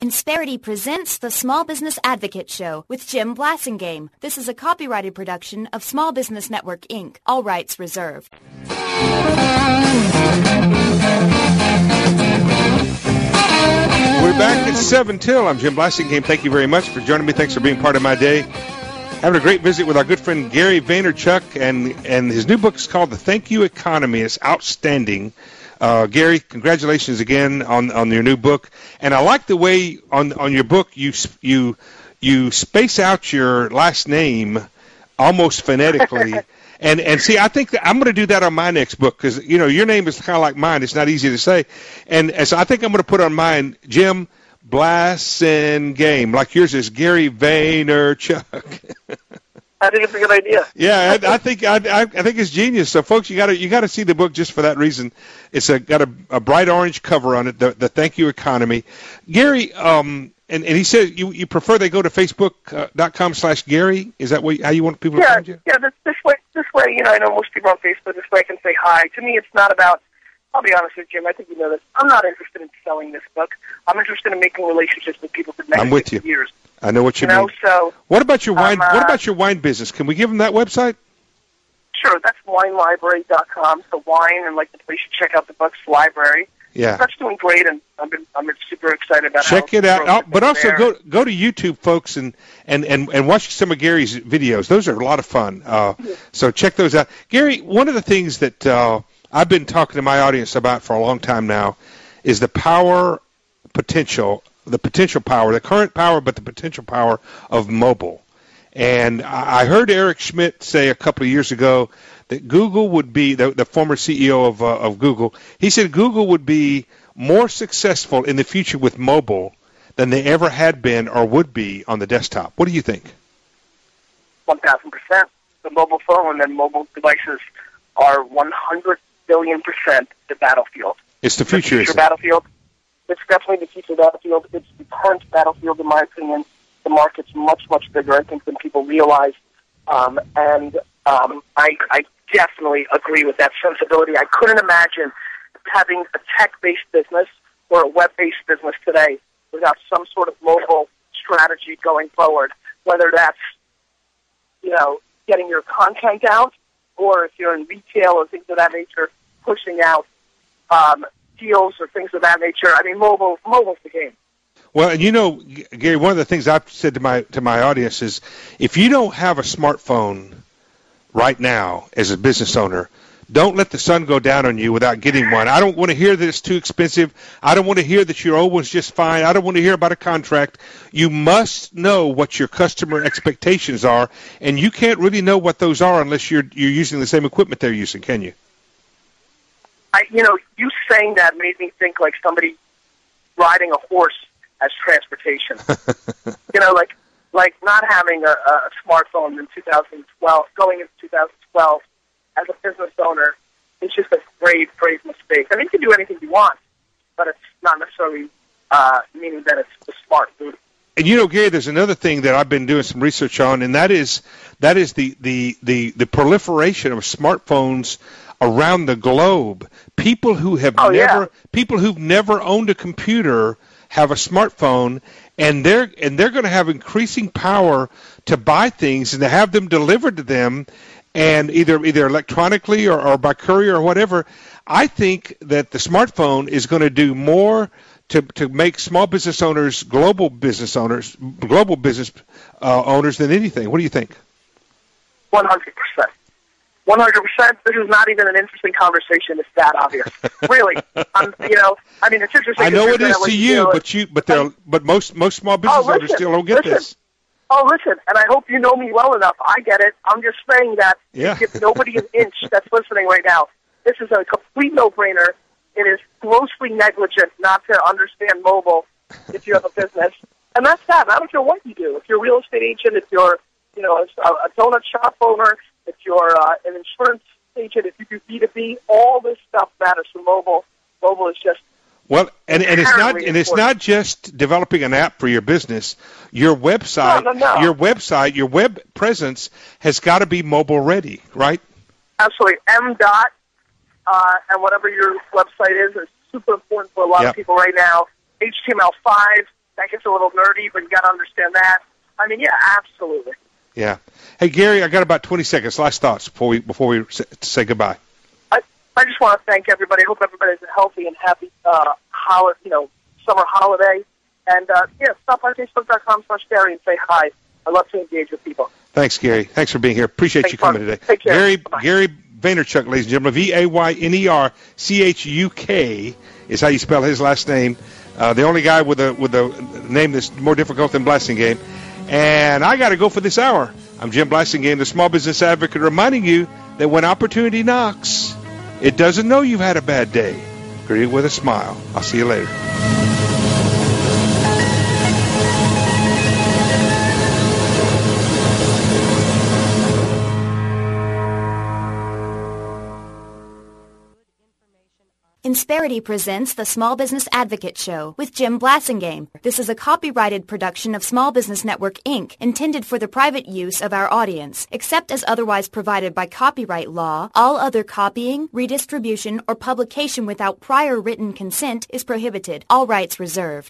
Insperity presents the Small Business Advocate Show with Jim Blasingame. This is a copyrighted production of Small Business Network, Inc. All rights reserved. We're back at 7 till. I'm Jim Blasingame. Thank you very much for joining me. Thanks for being part of my day. Having a great visit with our good friend Gary Vaynerchuk, and his new book is called The Thank You Economy. It's outstanding. Gary, congratulations again on your new book. And I like the way on your book you space out your last name almost phonetically. And see, I think that I'm going to do that on my next book because, you know, your name is kind of like mine. It's not easy to say. And so I think I'm going to put on mine Jim Blasingame, like yours is Gary Vaynerchuk. I think it's a good idea. Yeah, I think it's genius. So, folks, you got to see the book just for that reason. It's got a bright orange cover on it. The Thank You Economy, Gary. And he said you prefer they go to Facebook.com/Gary. Is that how you want people to find you? Yeah. This way. You know, I know most people on Facebook. This way, I can say hi. To me, it's not about. I'll be honest with you, Jim. I think you know this. I'm not interested in selling this book. I'm interested in making relationships with people for the next 50 years. I know what you mean. So what about your wine? What about your wine business? Can we give them that website? Sure, that's winelibrary.com. So wine and like the place you check out the books library. Yeah, that's doing great, and I'm super excited about. Check it out. But also go to YouTube, folks, and watch some of Gary's videos. Those are a lot of fun. So check those out. Gary, one of the things that I've been talking to my audience about for a long time now is the potential power, the current power, but the potential power of mobile. And I heard Eric Schmidt say a couple of years ago that Google would be, the former CEO of Google, he said Google would be more successful in the future with mobile than they ever had been or would be on the desktop. What do you think? 1,000%. The mobile phone and mobile devices are 100 billion% the battlefield. It's the future battlefield. It's definitely the future battlefield. It's the current battlefield, in my opinion. The market's much, much bigger, I think, than people realize. I definitely agree with that sensibility. I couldn't imagine having a tech-based business or a web-based business today without some sort of mobile strategy going forward, whether that's, you know, getting your content out or if you're in retail or things of that nature, pushing out deals or things of that nature. I mean, mobile's the game. Well, and you know, Gary, one of the things I've said to my audience is, if you don't have a smartphone right now as a business owner, don't let the sun go down on you without getting one. I don't want to hear that it's too expensive. I don't want to hear that your old one's just fine. I don't want to hear about a contract. You must know what your customer expectations are, and you can't really know what those are unless you're using the same equipment they're using, can you? You saying that made me think like somebody riding a horse as transportation. like not having a smartphone in 2012, going into 2012 as a business owner, it's just a grave mistake. I mean, you can do anything you want, but it's not necessarily meaning that it's the smart move. And you know, Gary, there's another thing that I've been doing some research on, and that is the proliferation of smartphones around the globe. People who've never owned a computer have a smartphone, and they're going to have increasing power to buy things and to have them delivered to them, and either electronically or by courier or whatever. I think that the smartphone is going to do more to make small business owners global business owners than anything. What do you think? 100%. 100%. This is not even an interesting conversation. It's that obvious. Really. It's interesting. I know it is to you, but most small business owners still don't get this. Oh, listen, and I hope you know me well enough. I get it. I'm just saying that if nobody an inch that's listening right now, this is a complete no-brainer. It is grossly negligent not to understand mobile if you have a business. And that's that. I don't care what you do. If you're a real estate agent, if you're a donut shop owner, if you're an insurance agent, if you do B2B, all this stuff matters for mobile. Mobile is just it's not just developing an app for your business. Your website, your web presence has got to be mobile ready, right? Absolutely. And whatever your website is super important for a lot of people right now. HTML5 That gets a little nerdy, but you got to understand that. I mean, yeah, absolutely. Yeah. Hey, Gary, I got about 20 seconds. Last thoughts before we say goodbye. I just want to thank everybody. I hope everybody's a healthy and happy summer holiday. And, stop by Facebook.com/Gary and say hi. I love to engage with people. Thanks, Gary. Thanks for being here. Appreciate you coming today. Take care. Gary Vaynerchuk, ladies and gentlemen. Vaynerchuk is how you spell his last name. The only guy with a name that's more difficult than Blasingame. And I got to go for this hour. I'm Jim Blasingame, the Small Business Advocate, reminding you that when opportunity knocks, it doesn't know you've had a bad day. Greet it with a smile. I'll see you later. Insperity presents the Small Business Advocate Show with Jim Blasingame. This is a copyrighted production of Small Business Network, Inc., intended for the private use of our audience. Except as otherwise provided by copyright law, all other copying, redistribution, or publication without prior written consent is prohibited. All rights reserved.